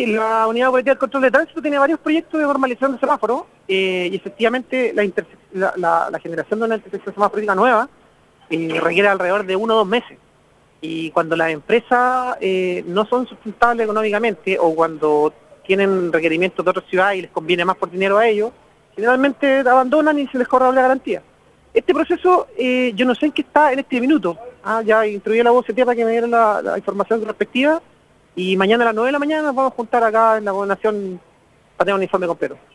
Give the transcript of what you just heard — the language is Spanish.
Sí, la Unidad Operativa del Control de Tránsito tiene varios proyectos de normalización de semáforos y efectivamente la generación de una intersección semafórica nueva requiere alrededor de 1 o 2 meses. Y cuando las empresas no son sustentables económicamente o cuando tienen requerimientos de otras ciudades y les conviene más por dinero a ellos, generalmente abandonan y se les cobra la garantía. Este proceso yo no sé en qué está en este minuto. Ya instruí a la voz para que me diera la información respectiva y mañana a las 9 de la mañana nos vamos a juntar acá en la gobernación para tener un informe completo.